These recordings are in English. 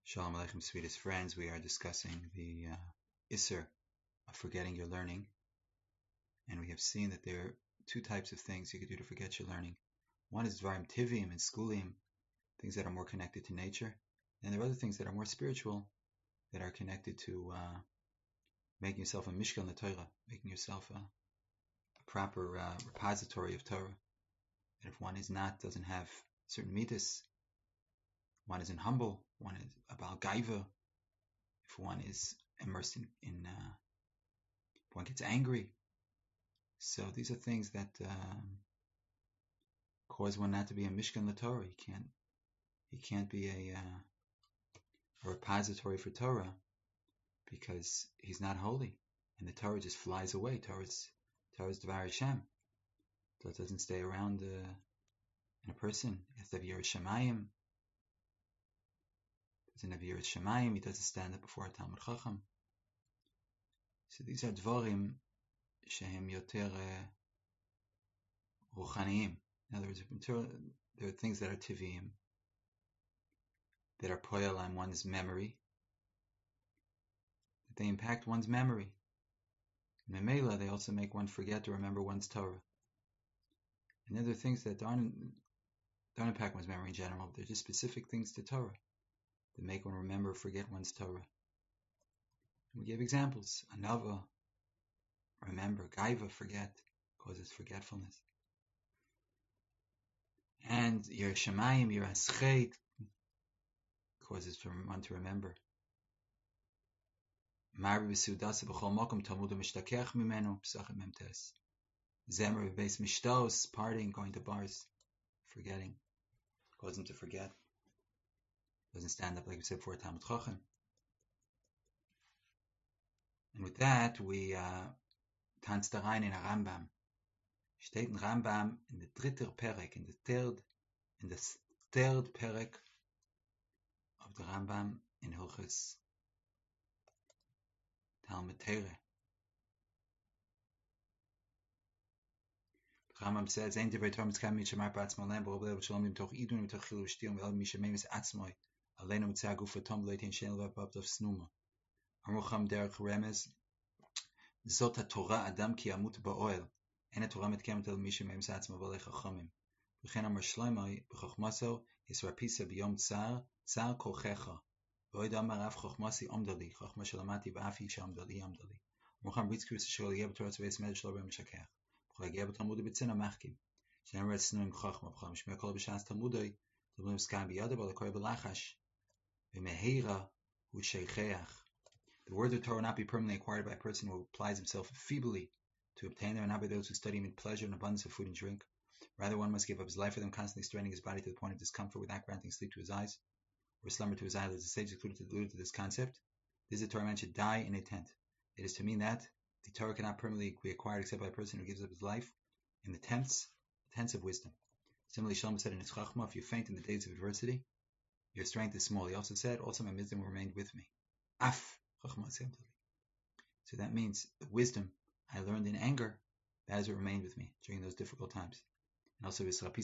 Shalom Aleichem, sweetest friends. We are discussing the Isser of forgetting your learning. And we have seen that there are two types of things you could do to forget your learning. One is Dvarim Tivim and Skulim, things that are more connected to nature. And there are other things that are more spiritual, that are connected to making yourself a Mishkan Torah, making yourself a proper repository of Torah. And if one doesn't have certain midas, one isn't humble, one is about gaiva, if one is immersed in if one gets angry. So these are things that cause one not to be a Mishkan LaTorah. He can't be a repository for Torah because he's not holy, and the Torah just flies away. Torah's Dvar Hashem. So it doesn't stay around in a person. He has to have Yiras Shamayim. Doesn't have Yiras Shamayim. He doesn't stand up before a Talmud Chacham. So these are Dvarim Shehem Yoter Ruchaniyim. In other words, there are things that are Tiviyim, that are poyal on one's memory, that they impact one's memory. Memela, they also make one forget to remember one's Torah. And other things that don't impact one's memory in general, but they're just specific things to Torah that make one remember or forget one's Torah. And we gave examples. Anava, remember. Gaiva, forget, causes forgetfulness. And Yiras Shamayim, Yiras Chet, causes one to remember. Mari b'sudasa b'chol mokum talmudu mishtakech mimenu p'sachim memtes. Zemer b'beis mishtos, partying, going to bars, forgetting, causes him to forget. Doesn't stand up like we said before Talmud Chacham. And with that, we tanzt da rein in a Rambam. Steht in Rambam in the dritter Perek, in the third Perek of the Rambam in Hilchos Talmud Torah. The Rambam says, "Ein divrei Torah mitzkayim mishamar ba'atzmo lehem b'rob lev shalom mitoch idun mitoch chilu v'shtil v'el mishameim atzmoi aleinu mitzah gufa tom leitin shein levav of snuma arucham derech remez zot haTorah adam ki yamut ba'oel en haTorah mitkayemet el mishameim atzmo v'alei chachamim v'chen amar shlomo b'chochmaso yisrapisa b'yom tsar kochecha v'oid amar av chochmasi omdali chochma shalamati v'afi shamdali amdali arucham ritzkus shel yev Torah tzveis med shlo b'mishakech Geber Talmud b'tzina machkim. Shenemer etznu chachma b'cham shmei kol b'shas Talmudai. Talmud skam b'yada b'alakoy b'lachash. V'mehira hu sheicheach. The words of Torah will not be permanently acquired by a person who applies himself feebly to obtain them, and not by those who study them in pleasure and abundance of food and drink. Rather, one must give up his life for them, constantly straining his body to the point of discomfort without granting sleep to his eyes, or slumber to his eyelids. The sages alluded to this concept. This is the Torah man should die in a tent. It is to mean that the Torah cannot permanently be acquired except by a person who gives up his life in the tents of wisdom. Similarly, Shalom said in his Chachma, if you faint in the days of adversity, your strength is small. He also said, also my wisdom remained with me. Af Chachma. So that means the wisdom I learned in anger, that is what remained with me during those difficult times. And also,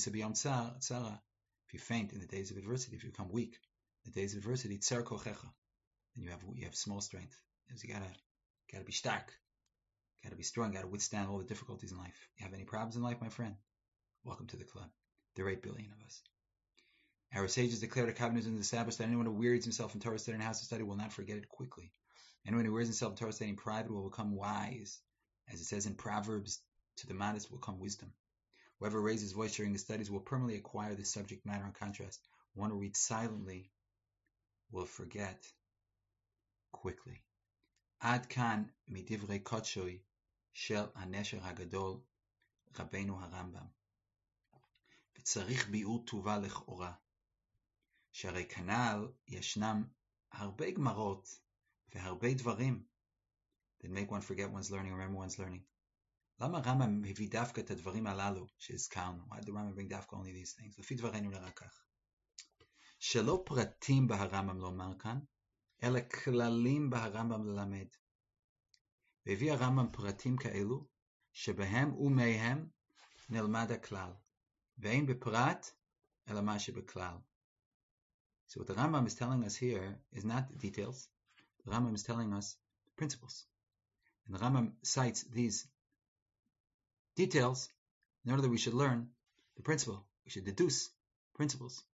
if you faint in the days of adversity, if you become weak in the days of adversity, tsar kochecha, then you have small strength. Because you gotta be stark. Got to be strong, got to withstand all the difficulties in life. You have any problems in life, my friend? Welcome to the club. There are 8 billion of us. Our sages declared a covenant in the Sabbath that anyone who wearies himself in Torah study and house of study will not forget it quickly. Anyone who wears himself in Torah study in private will become wise. As it says in Proverbs, to the modest will come wisdom. Whoever raises his voice during the studies will permanently acquire this subject matter. In contrast, one who reads silently will forget quickly. Ad kan midivrei kotshoi של הנשר הגדול רבנו הרמב"ם וצריך ביאור טובה לכאורה שהרי כנ"ל ישנם הרבה גמרות והרבה דברים that make one forget one's learning, remember one's learning. למה הרמב"ם הביא דווקא את הדברים הללו שהזכרנו? Why did the Rambam bring דווקא only these things? לפי דברינו נראה כך שלא פרטים בהרמב"ם לומר כאן אלא כללים בהרמב"ם ללמד והביא הרמב"ם פרטים כאלו, שבהם ומהם נלמד הכלל, ואין בפרט אלא מה שבכלל. So what the Rambam is telling us here is not the details. The Rambam is telling us principles. And the Rambam cites these details in order that we should learn the principle. We should deduce principles.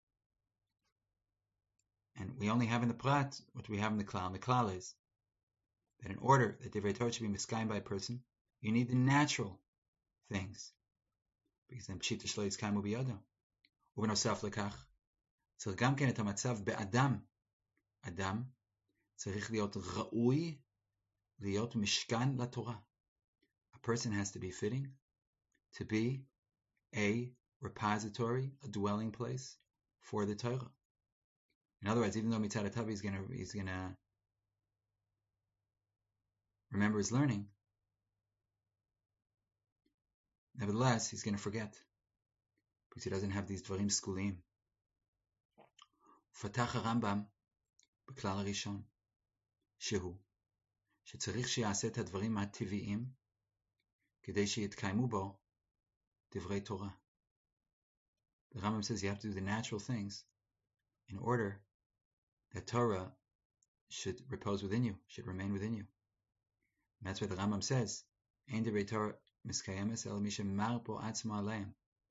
And we only have in the Prat what we have in the Klal. And the Klal is that in order that Divrei Torah should be miskayim by a person, you need the natural things. Because then Pshita Shlo Yitzkayim Ubiyado. ובנוסף לכך, צריך גם כן את המצב באדם. אדם צריך להיות ראוי, להיות משכן לתורה. A person has to be fitting to be a repository, a dwelling place for the Torah. In other words, even though Mitzad HaTorah he's gonna remember his learning, nevertheless, he's going to forget because he doesn't have these dvarim skulim. פתח הרמב"ם בכלל הראשון, שהוא שצריך שיעשה את הדברים הטבעיים כדי שיתקיימו בו דברי תורה. The Rambam says you have to do the natural things in order that Torah should repose within you, should remain within you. And that's why the Rambam says, אין דברי תורה מסקיימס אלא מי שמר בו עצמו עליהם.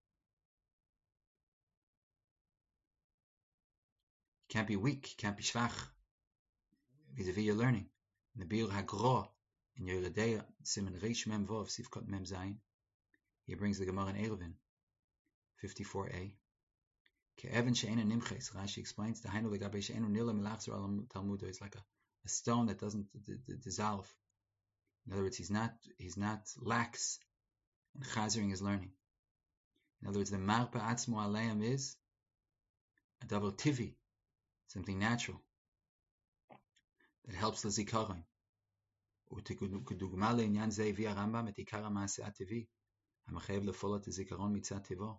You can't be weak, you can't be schwach vis-a-vis your learning. In the Bir HaGro, in Yeridei Siman Reish Mem Vov Sivkot Mem Zayin, he brings the Gemara in Eruvin 54a. Ke'evan she'ena nimches, Rashi explains, the Hainu legabe she'enu nila melachzor al Talmudo is like a stone that doesn't dissolve. In other words, he's not lax in chazering his learning. In other words, the marpa atzmo aleim is a double tivi, something natural that helps the zikaron. וכדוגמה לעניין זה הביא הרמב"ם את עיקר המעשה הטבעי המחייב לפעול את הזיכרון מצד טבעו,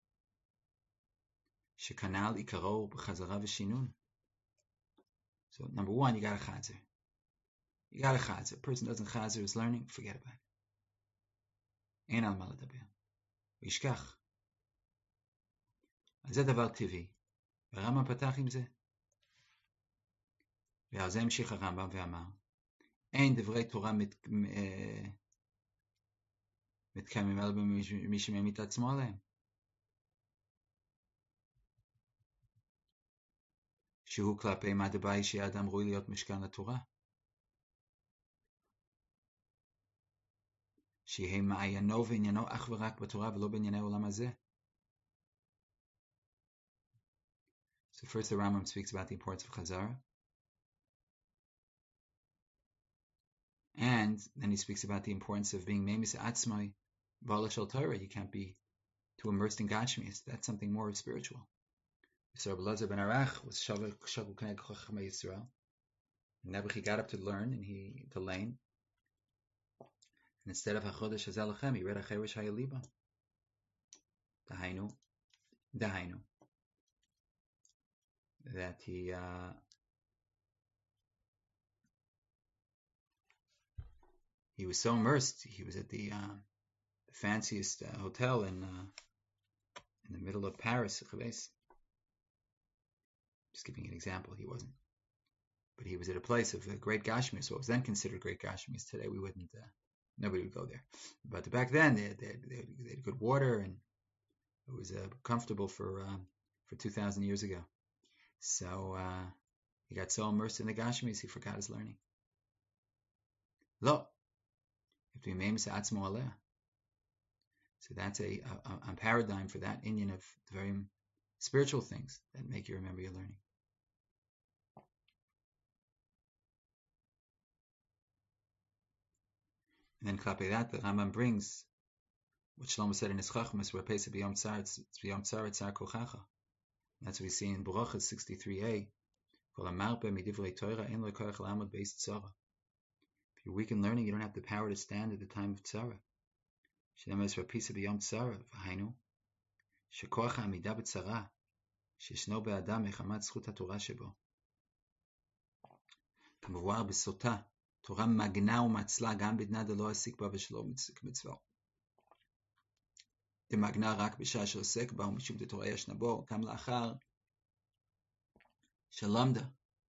שכנ"ל עיקרו בחזרה ושינון. So number one, you got to chazer. You got to chazer. A person doesn't chazer his learning, forget about it. אין על מה לדבר. וישכח. אז זה דבר טבעי. והרמב"ם פתח עם זה. ועל זה המשיך הרמב"ם ואמר, אין דברי תורה מתקיימים אלא במי שמעמיד את עצמו עליהם. שהוא כלפי מה דבעי שהאדם ראוי להיות משכן לתורה. שיהיה מעיינו ועניינו אך ורק בתורה ולא בענייני העולם הזה. So first the Rambam speaks about the importance of Chazara. And then he speaks about the importance of being Memis Atzmai Bala Shel Torah. You can't be too immersed in Gashmis. That's something more spiritual. So Rabbi Elazar ben Arach was Shagul K'nei Chachamei Yisrael. And he got up to learn to learn. And instead of HaChodesh Hazeh Lachem, he read HaCheresh HaYaliba. Dahainu. That he was so immersed. He was at the fanciest hotel in the middle of Paris. Just giving an example, he wasn't. But he was at a place of great Gashmis, what was then considered great Gashmis. Today we wouldn't, nobody would go there. But back then they had good water and it was comfortable for 2,000 years ago. So he got so immersed in the Gashmis he forgot his learning. Lo. So that's a paradigm for that Indian of the very spiritual things that make you remember your learning. And then klape that the Rambam brings what Shlomo said in his Chachmas, where Pesach b'yom tzar, it's b'yom tzar tzar kochacha. That's what we see in Berachos 63a. Kol hamarpe midivrei Torah ein lo koach la'amod beis tzara. If you're weak in learning, you don't have the power to stand at the time of tzara. Shneimar es Pesach b'yom tzara v'hainu shekoach ha'amida b'tzara שישנו באדם מחמת זכות התורה שבו. כמבואר בסוטה, תורה מגנה ומצלה גם בדנה דלא עסיק בה ושלא כמצווה. דמגנה רק בשעה שעוסק בה ומשום דתורה ישנה בו, גם לאחר Shalamda.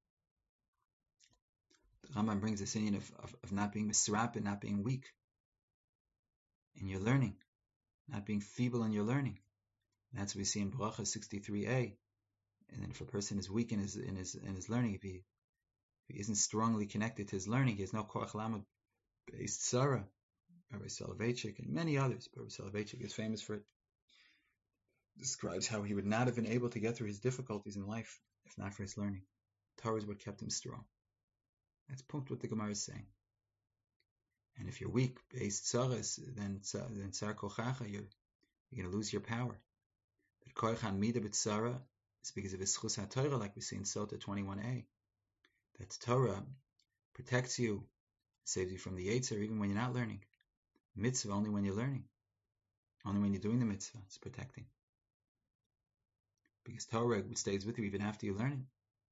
The Rambam brings this in of not being misrap and not being weak in your learning, not being feeble in your learning. And that's what we see in Bracha 63a. And then if a person is weak in his learning, if he isn't strongly connected to his learning, he has no koach lamud based Sarah, Rabbi Soloveitchik, and many others. But Rabbi Soloveitchik is famous for it. Describes how he would not have been able to get through his difficulties in life if not for his learning. Torah is what kept him strong. That's punkt what the Gemara is saying. And if you're weak, based tzaras, then tsar kochacha, you're going to lose your power. But koach hamida b'tzara is because of his chus haTorah, like we see in Sota 21a. That Torah protects you, saves you from the Yetzer, even when you're not learning. Mitzvah only when you're learning. Only when you're doing the mitzvah, it's protecting. Because Torah stays with you even after you learn it.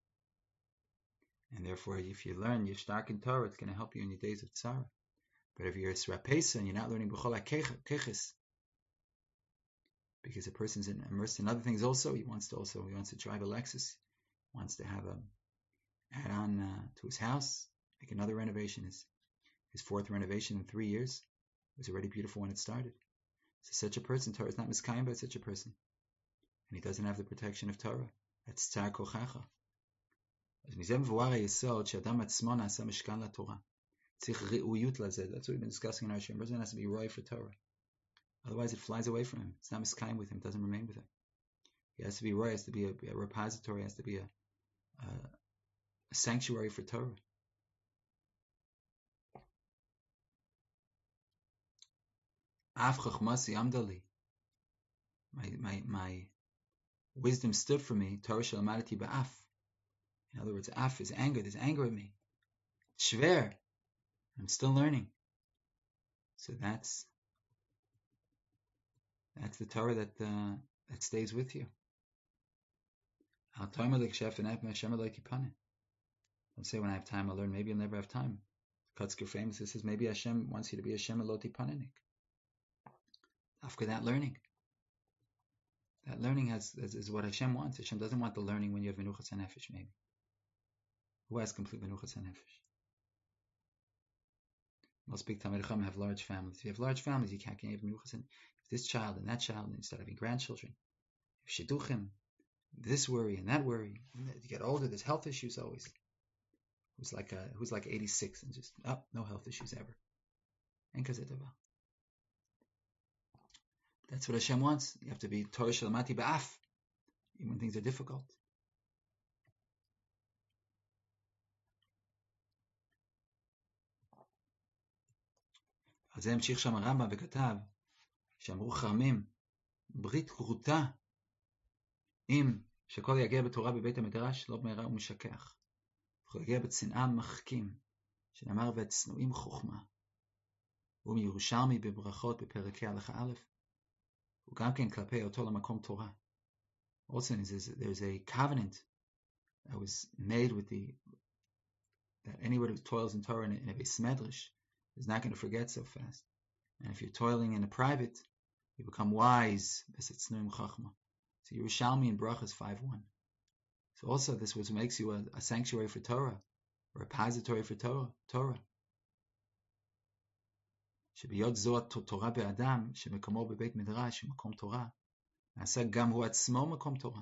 And therefore, if you learn, you're stark in Torah, it's going to help you in your days of tzara. But if you're a srapesa and you're not learning b'chol keches, because a person's immersed in other things also, he wants to drive a Lexus, wants to have add on to his house, make another renovation. His fourth renovation in 3 years. It was already beautiful when it started. So such a person, Torah is not miskayim by such a person. And he doesn't have the protection of Torah. That's tzar kochacha. That's what we've been discussing in our Shem. A person has to be roy for Torah. Otherwise it flies away from him. It's not miskayim with him, it doesn't remain with him. He has to be roy, has to be a repository, has to be a sanctuary for Torah. Af chachmasi amdali. My wisdom stood for me. Torah shalamadati ba'af. In other words, af is anger. There's anger in me. Shver. I'm still learning. So that's the Torah that stays with you. Don't say when I have time I'll learn. Maybe I'll never have time. Kotzker famously says maybe Hashem wants you to be Hashem eloti panenik. After that learning. That learning is what Hashem wants. Hashem doesn't want the learning when you have menuchas hanefesh, maybe. Who has complete menuchas hanefesh? Most big Talmidei Chacham have large families. If you have large families, you can't have menuchas. If this child and that child, and you start having grandchildren, if shidduchim, this worry and that worry. And you get older, there's health issues always. Who's like 86 and just no health issues ever. And that's what Hashem wants. You have to be Torah shalamati ba'af, even when things are difficult. אז זה המשיך שם הרמב"ם וכתב שאמרו חכמים ברית כרותה אם שכל יגיע בתורה בבית המדרש לא במהרה ומשכח וכל יגיע בצנעה מחכים שנאמר והצנועים חוכמה ומירושלמי בברכות בפרקי הלכה א' וגם כן כלפי אותו למקום תורה. Also there's a covenant that was made with that anybody who toils in Torah in a beis medrash is not going to forget so fast. And if you're toiling in a private, you become wise. So Yerushalmi in Brachas 5:1. So also this makes you a sanctuary for Torah, a repository for Torah. שביות זו התורה באדם, שמקומו בבית מדרש, מקום תורה, נעשה גם הוא עצמו מקום תורה.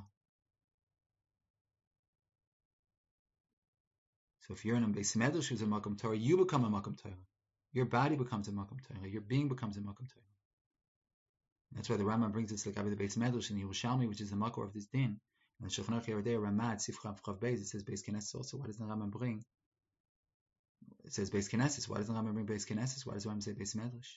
So if you're in a beis medrash who's a makom Torah, you become a makom Torah. Your body becomes a makom Torah. Your being becomes a makom Torah. That's why the Rambam brings this like the beis medrash in Yerushalmi, which is the makor of this din. And the Shulchan Aruch Yerodei Ramad Sif Chav Beis. It says beis Knesset also. What does the Rambam bring? It says beis Knesset. Why does the Rambam bring beis Knesset? Why does the Rambam say beis medrash?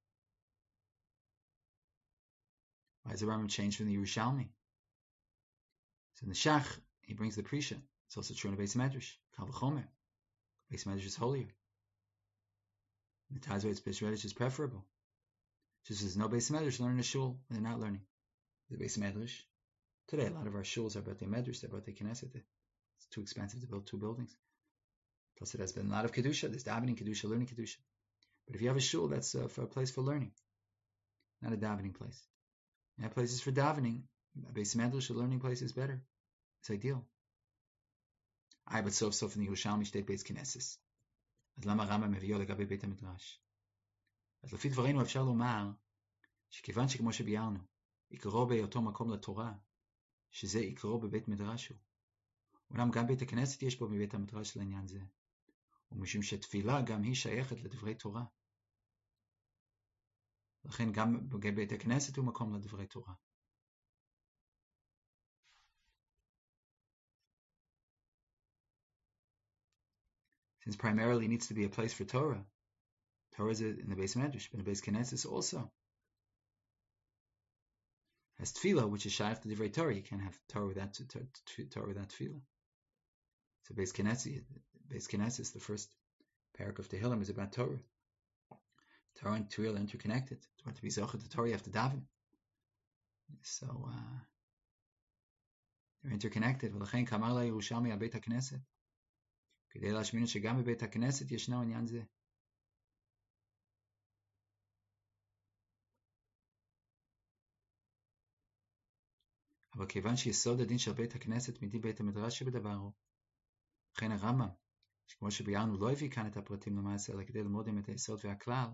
Why does the Rambam change from the Yerushalmi? So in the Shach, he brings the Prisha. It's also true in the beis medrash. Kal v'chomer. Beis medrash is holier. The Tazwa, it's beis medrash is preferable. Just as no beis medrash, learn in a shul when they're not learning. The beis medrash. Today, a lot of our shuls are batei medrash, they're batei knesset. It's too expensive to build 2 buildings. Plus, it has been a lot of kedusha. There's davening kedusha, learning kedusha. But if you have a shul, that's for a place for learning, not a davening place. You have places for davening. A beis medrash, a learning place, is better. It's ideal. But סוף in the Yerushalmi steht Beis Knesses. אז למה רמב"ם מביאו לגבי בית המדרש? אז לפי דברינו אפשר לומר שכיוון שכמו שביארנו, עיקרו בהיותו מקום לתורה, שזה עיקרו בבית מדרש הוא. אולם גם בית הכנסת יש בו מבית המדרש לעניין זה, ומשום שתפילה גם היא שייכת לדברי תורה. לכן גם בית הכנסת הוא מקום לדברי תורה. Since primarily needs to be a place for Torah. Torah is in the Beis Medrash, but the Beis Knesses also has tefillah, which is shaykh to divrei Torah. You can't have Torah without tefillah. So Beis Knesses, the first parak of Tehillim is about Torah. Torah and tefillah are interconnected. To be zocher to Torah, you have to daven. So they're interconnected. ולכן כאמר לה ירושלמי על בית הכנסת. כדי להשמיע שגם בבית הכנסת ישנו עניין זה. אבל כיוון שיסוד הדין של בית הכנסת מדין בית המדרש שבדברו, לכן הרמב"ם, שכמו שביארנו לא הביא כאן את הפרטים למעשה, אלא כדי ללמוד עם את היסוד והכלל,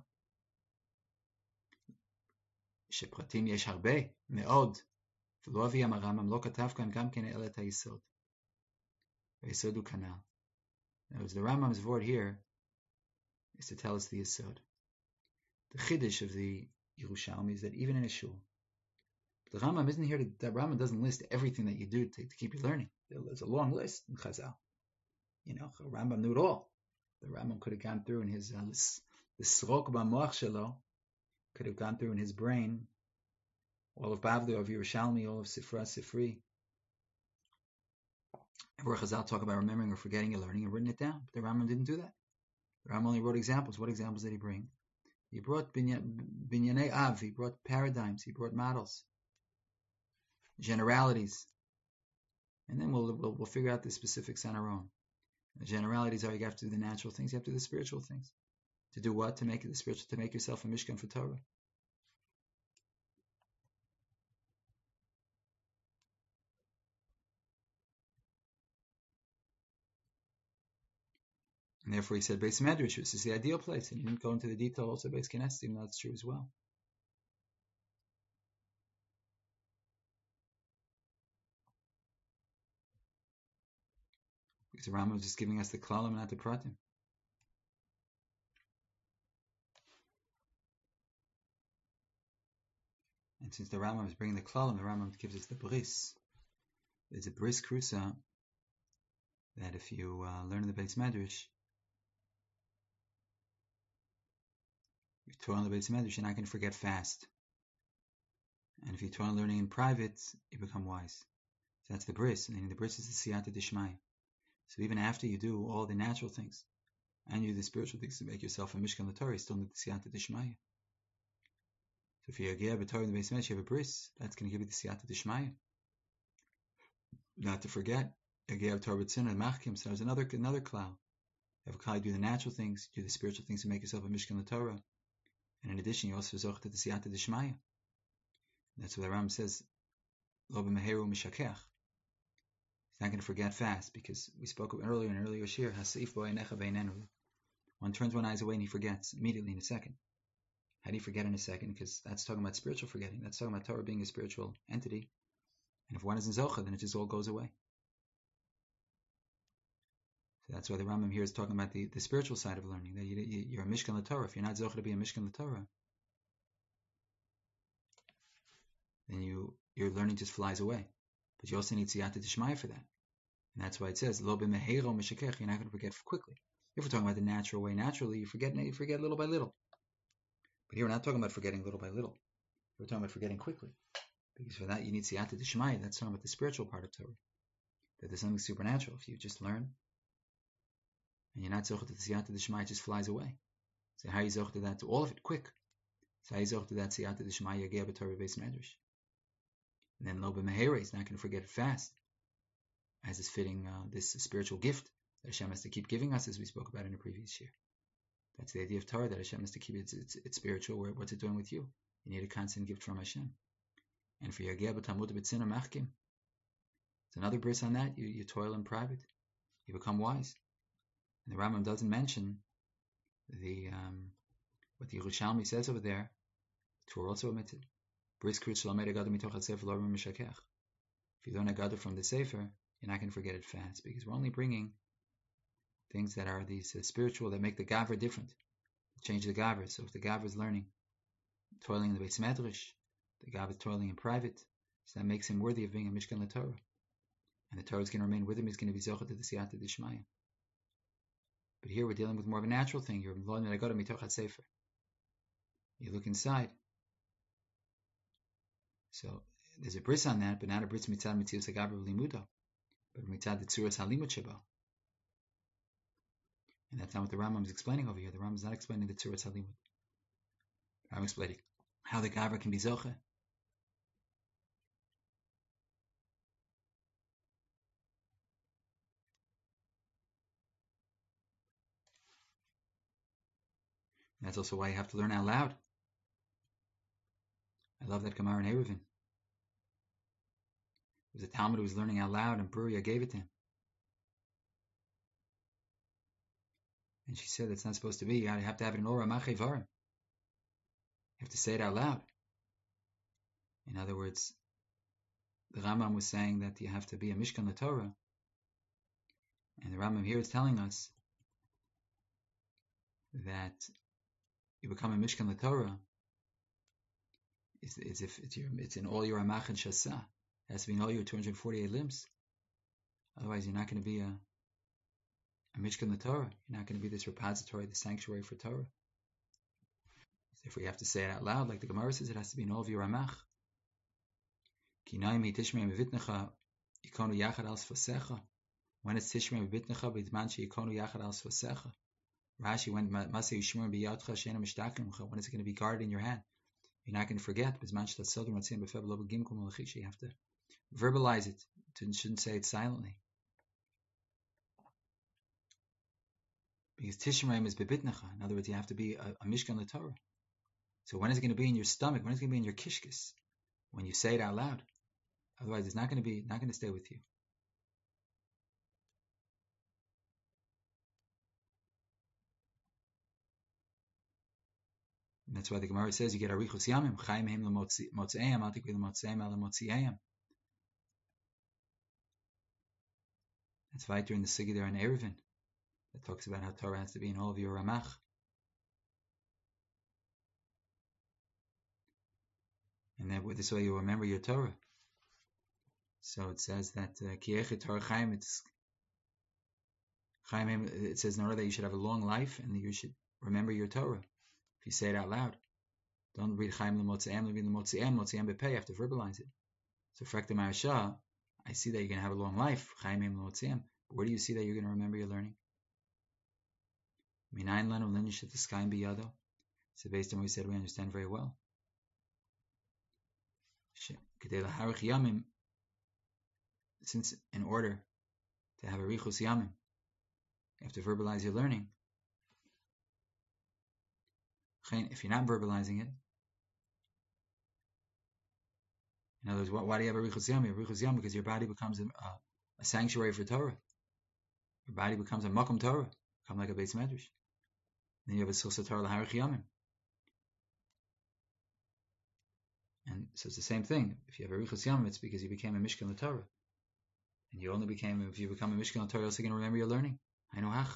שפרטים יש הרבה, מאוד, ולא הביא הרמב"ם, לא כתב כאן גם כן אלא את היסוד. והיסוד הוא כנ"ל. Now, the Rambam's word here is to tell us the Yesod. The Chiddush of the Yerushalmi is that even in a shul, the Rambam isn't here the Rambam doesn't list everything that you do to keep you learning. There's a long list in Chazal. You know, the Rambam knew it all. The Rambam could have gone through in his the Srok B'Moach Shelo could have gone through in his brain all of Bavli, all of Yerushalmi, all of Sifra Sifri. Where Chazal talk about remembering or forgetting your learning and written it down. But the Rambam didn't do that. The Rambam only wrote examples. What examples did he bring? He brought Binyanei Av, he brought paradigms, he brought models, generalities. And then we'll figure out the specifics on our own. The generalities are you have to do the natural things, you have to do the spiritual things. To do what? To make it the spiritual, to make yourself a Mishkan for Torah. And therefore he said Beis Medrash, which is the ideal place. And he didn't go into the detail also Beis Knesset, even though that's true as well. Because the Rambam is just giving us the klalim and not the pratim. And since the Rambam is bringing the klalim, the Rambam gives us the bris. There's a bris krusa that if you learn the Beis Medrash, if you Torah on the Beis Medrash, you're not going to forget fast. And if you Torah learning in private, you become wise. So that's the bris. And the bris is the siyata d'shmaya. So even after you do all the natural things, and you do the spiritual things to make yourself a Mishkan l'Torah, you still need the siyata d'shmaya. So if you're a Torah in the Beis Medrash, you have a bris, that's going to give you the siyata d'shmaya. Not to forget, a Torah b'tzina machkim. So there's another cloud. You have a cloud, do the natural things, do the spiritual things to make yourself a Mishkan l'Torah. And in addition, you also zoch to the siyata d'shmaya. That's what the Ram says, lo b'meheru mishakech. He's not going to forget fast, because we spoke earlier in an earlier shir, hasif bo einecha beinenu. One turns one eye away and he forgets immediately in a second. How do you forget in a second? Because that's talking about spiritual forgetting. That's talking about Torah being a spiritual entity. And if one isn't zocha, then it just all goes away. So that's why the Rambam here is talking about the spiritual side of learning, that you're a Mishkan l'Torah. If you're not zocha to be a Mishkan l'Torah, then your learning just flies away. But you also need siyata d'shmaya for that. And that's why it says, lo b'meheiro mishakech, you're not going to forget quickly. If we're talking about the natural way, naturally, you forget little by little. But here we're not talking about forgetting little by little. We're talking about forgetting quickly. Because for that you need siyata d'shmaya. That's talking about the spiritual part of Torah. That there's something supernatural. If you just learn, and you're not zocheh to the siyata d'shmaya, it just flies away. So how you zocheh to that? To all of it, quick. So how you zocheh to that siyata d'shmaya, yageh b'Torah Beis Medrash. And then lo b'meheira, he's not going to forget it fast. As is fitting this spiritual gift that Hashem has to keep giving us, as we spoke about in the previous year. That's the idea of Torah, that Hashem has to keep it, it's spiritual. What's it doing with you? You need a constant gift from Hashem. And for Yageh b'Talmud b'Tzina Machkim, it's another bris on that. You toil in private. you become wise. And the Rambam doesn't mention what the Yerushalmi says over there. Torah also omitted. If you learn Agada from the Sefer, you're not going to forget it fast, because we're only bringing things that are these spiritual, that make the Gavra different, change the Gavra. So if the Gavra is learning, toiling in the Beis Medrash, the Gavra is toiling in private, so that makes him worthy of being a Mishkan LaTorah. And the Torah is going to remain with him, he's going to be Zochah to the Siyata D'Shmaya. But here we're dealing with more of a natural thing. You're learning Agada mitoch Sefer. You look inside. So there's a bris on that, but not a bris mitzad mitzius hagavra v'limudo, but mitzad the tzuras halimut sheba. And that's not what the Rambam is explaining over here. The Rambam is not explaining the tzuras halimut. I'm explaining how the gavra can be zoche. And that's also why you have to learn out loud. I love that Gemara in Eruvin. There was a Talmud who was learning out loud, and Bruria gave it to him. And she said that's not supposed to be. You have to have it in Ora Mache Varim. You have to say it out loud. In other words, the Rambam was saying that you have to be a Mishkan LaTorah. And the Rambam here is telling us that you become a Mishkan LaTorah is if it's in all your Amach and Shasa. It has to be in all your 248 limbs. Otherwise, you're not going to be a Mishkan LaTorah. You're not going to be this repository, the sanctuary for Torah. If we have to say it out loud, like the Gemara says, it has to be in all of your Amach. When is Tishrei B'Bitnecha b'Zman she'yikonu yachad al sfasecha? Rashi, when Maseh Yishmur b'Yadcha she'ena mishtachim. When is it going to be guarded in your hand? You're not going to forget. B'Zman she'tatzodem ratzim b'feb lo b'gimkum malachish. You have to verbalize it. You shouldn't say it silently. Because Tishrei is B'Bitnecha. In other words, you have to be a Mishkan LaTorah. So when is it going to be in your stomach? When is it going to be in your kishkis? When you say it out loud. Otherwise, it's not going to stay with you. And that's why the Gemara says you get arichos yamim, chaim heim l'motzeim, al tikvi l'motzeim al l'motzeim. That's right during the Sigi there in Eruvin that talks about how Torah has to be in all of your Ramach. And that this way you remember your Torah. So it says that Ki'echet Torah Chaim, it says in order that you should have a long life and that you should remember your Torah. If you say it out loud, don't read Chaim l'motzeim, read l'motzeim, motzeim b'pei. You have to verbalize it. So Frekta Ma'asha, I see that you're going to have a long life. Chaim l'motzeim. But where do you see that you're going to remember your learning? Minayin lanu l'nishat t'skayim b'yado. So based on what we said, we understand very well. Kedei laharich yamim. Since in order to have a richus yamim, you have to verbalize your learning. If you're not verbalizing it, in other words, why do you have a richus yamim? Richus yamim because your body becomes a sanctuary for Torah. Your body becomes a makom Torah, become like a Beis Medrash. Then you have a silsa Torah laharich yamim. And so it's the same thing. If you have a richus yamim, it's because you became a Mishkan LaTorah. And you only became, if you become a Mishkan LaTorah, you're also going to remember your learning. Hainu hach.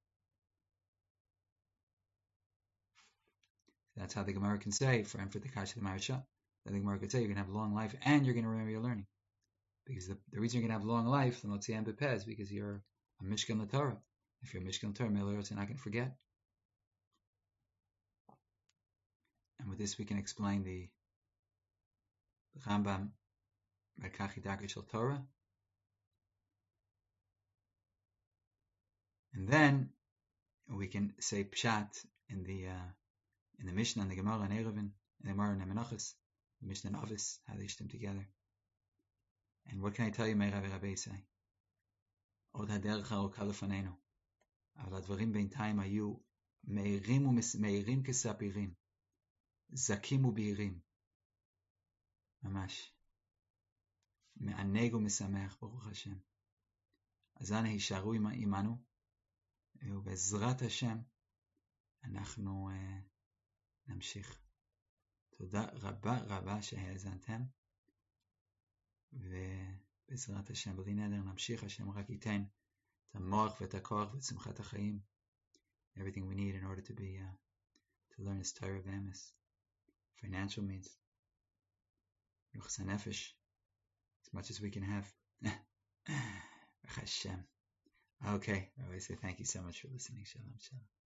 That's how the Gemara can say, for the Kash of the Marasha, that the Gemara could say you're going to have a long life and you're going to remember your learning. Because the reason you're going to have a long life, the Motziam Bepeh, is because you're a Mishkan LaTorah. If you're a Mishkan LaTorah, you're not going to forget. And with this we can explain the Rambam Merkachi Dagah Shel Torah. And then we can say Pshat in the Mishnah and the Gemara and Eruvin, and the Gemara and Menachos, the Mishnah and Avis, how they stem together. And what can I tell you, Meir Rabbi say? Od haderech haroka lefanenu, aval advarim beintaim hayu meirim kesapirim, zakim ubirim, mamash, me'aneg u'mesamech, Baruch Hashem. אז אנא הישארו עמנו, ובעזרת השם אנחנו נמשיך. תודה רבה רבה שהאזנתם, ובעזרת השם בלי נדר נמשיך. השם רק ייתן את המוח ואת הכוח ואת שמחת החיים, everything we need in order to be to learn this Torah of Emes. Financial means, Ruchas HaNefesh, as much as we can have. Hashem. Okay, I always say thank you so much for listening. Shalom, shalom.